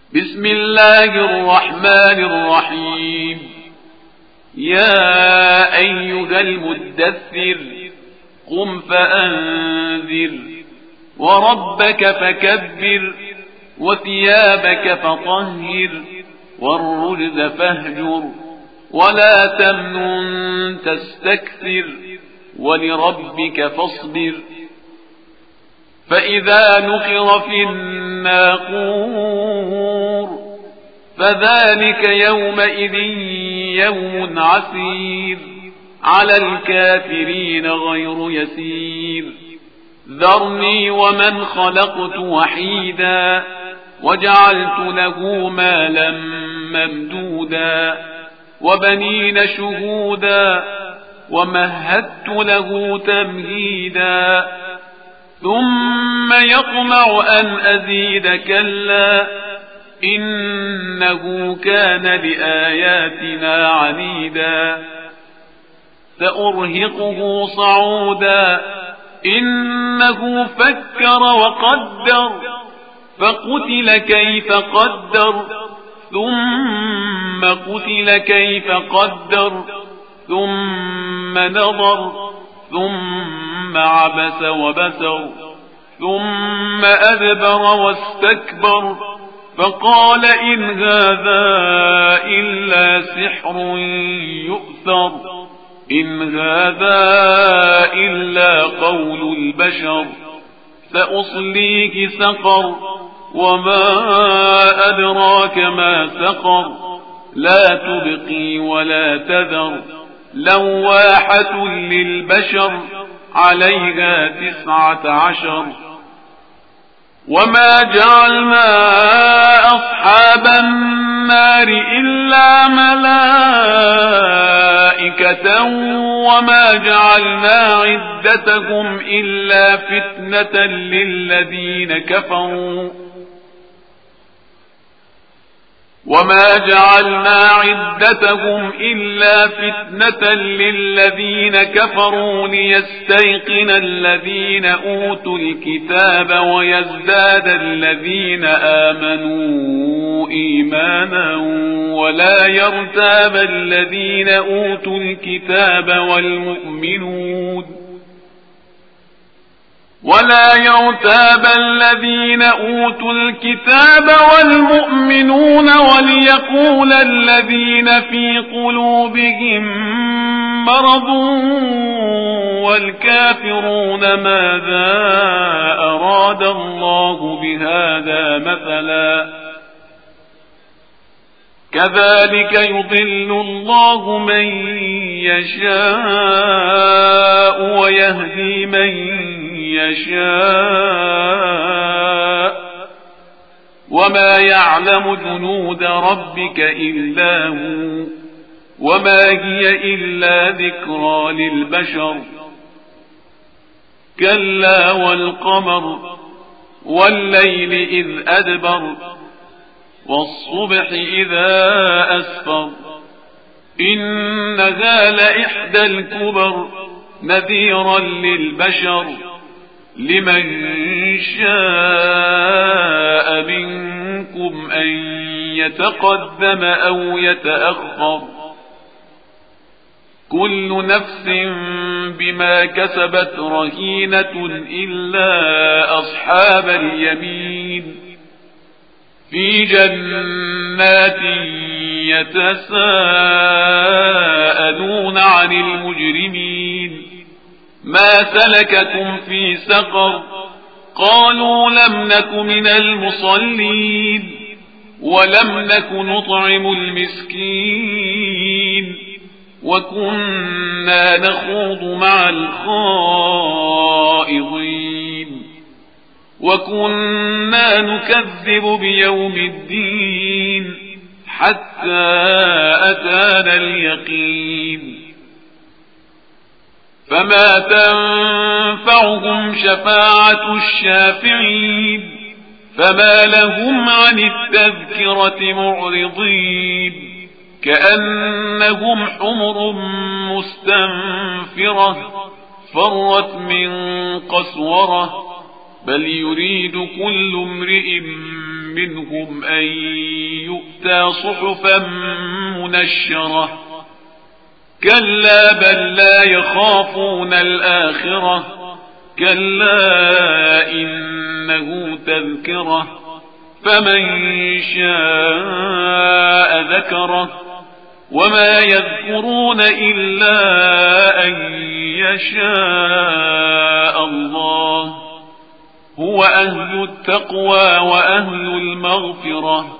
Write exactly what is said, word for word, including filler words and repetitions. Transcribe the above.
بسم الله الرحمن الرحيم. يا أيها المدثر قم فأنذر وربك فكبر وثيابك فطهر والرجز فاهجر ولا تمنن تستكثر ولربك فاصبر. فإذا نقر في الناقور فذلك يومئذ يوم عسير على الكافرين غير يسير. ذرني ومن خلقت وحيدا وجعلت له مالا ممدودا وبنين شهودا ومهدت له تمهيدا ثم يطمع أن أزيد كلا إنه كان لآياتنا عنيدا. سأرهقه صعودا إنه فكر وقدر فقتل كيف قدر ثم قتل كيف قدر ثم نظر ثم عبس وبسر ثم أدبر واستكبر فقال إن هذا إلا سحر يؤثر إن هذا إلا قول البشر. سأصليه سقر وما أدراك ما سقر لا تبقي ولا تذر لواحة للبشر عليها تسعة عشر. وما جعلنا أصحاب النار إلا ملائكة وما جعلنا عدتهم إلا فتنة للذين كفروا وما جعلنا عدتهم إلا فتنة للذين كفروا ليستيقن الذين أوتوا الكتاب ويزداد الذين آمنوا إيمانا ولا يرتاب الذين أوتوا الكتاب والمؤمنون ولا يرتاب الذين أوتوا الكتاب والمؤمنون وليقول الذين في قلوبهم مرض والكافرون ماذا أراد الله بهذا مثلا كذلك يضل الله من يشاء ويهدي من يشاء وما يعلم جنود ربك إلا هو وما هي إلا ذكرى للبشر. كلا والقمر والليل إذ أدبر والصبح إذا أسفر إنها لإحدى الكبر نذيرا للبشر لمن شاء منكم أن يتقدم أو يتأخر كل نفس بما كسبت رهينة إلا أصحاب اليمين في جنات يتساءلون عن المجرمين ما سلككم في سقر قالوا لم نك من المصلين ولم نك نطعم المسكين وكنا نخوض مع الخائضين وكنا نكذب بيوم الدين حتى أتانا اليقين فما تنفعهم شفاعة الشافعين فما لهم عن التذكرة معرضين كأنهم حمر مستنفرة فرت من قسورة بل يريد كل امرئ منهم أن يؤتى صحفا منشرة كلا بل لا يخافون الآخرة كلا إنه تذكرة فمن شاء ذكره وما يذكرون إلا أن يشاء الله هو أهل التقوى وأهل المغفرة